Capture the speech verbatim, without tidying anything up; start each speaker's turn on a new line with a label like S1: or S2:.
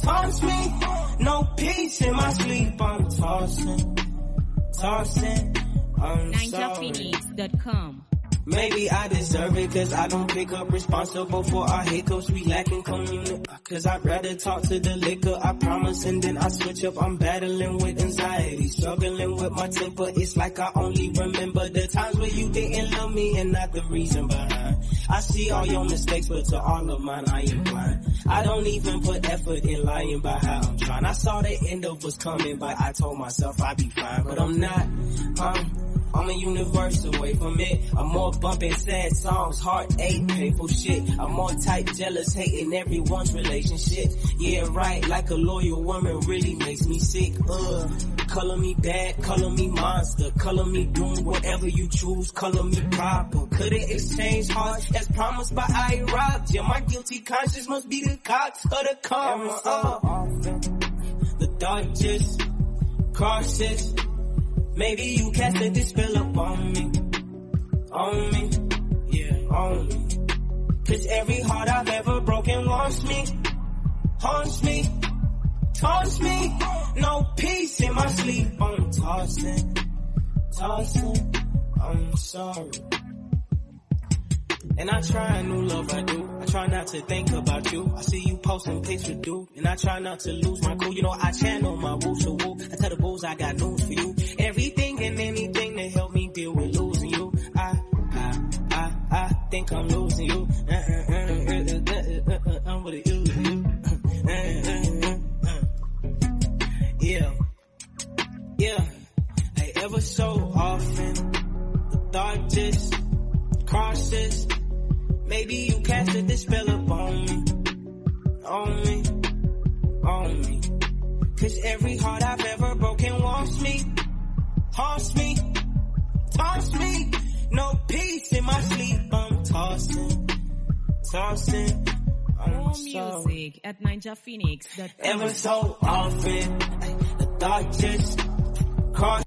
S1: taunts me. No peace in my sleep, I'm tossing, tossing, I'm sorry.
S2: ninja phoenix dot com.
S1: Maybe I deserve it, cause I don't pick up responsible for our hiccups. We lacking community, cause I'd rather talk to the liquor, I promise, and then I switch up. I'm battling with anxiety, struggling with my temper. It's like I only remember the times where you didn't love me and not the reason behind. I see all your mistakes, but to all of mine I am blind. I don't even put effort in lying about how I'm trying. I saw the end of what's coming, but I told myself I'd be fine, but I'm not. I'm I'm a universe away from it. I'm more bumping sad songs, heartache, painful shit. I'm more tight, jealous, hating everyone's relationship. Yeah, right, like a loyal woman really makes me sick. Ugh, color me bad, color me monster, color me doom, whatever you choose, color me proper. Couldn't exchange hearts as promised, but I robbed you. My guilty conscience must be the cops of the karma. Uh, the thought just crosses. Maybe you casted this spell up on me, on me, yeah, on me. Cause every heart I've ever broken wants me, haunts me, taunts me. No peace in my sleep, I'm tossing, tossing, I'm sorry. And I try a new love, I do. I try not to think about you. I see you posting pics with dude, and I try not to lose my cool. You know I channel my woo so woo. I tell the bulls I got news for you. Everything and anything to help me deal with losing you. I, I, I, I think I'm losing you. Uh, uh, uh, uh, uh, uh, uh, I'm gonna use you. Uh, uh, uh, uh. Yeah, yeah. Hey, ever so often, the thought just crosses. Maybe you casted this spell up on me, on me, on me. Cause every heart I've ever broken wants me, haunts me, taunts me. No peace in my sleep, I'm tossing, tossing, I'm
S2: More
S1: sorry.
S2: music at ninja phoenix dot com.
S1: Ever so often, the thought just crosses.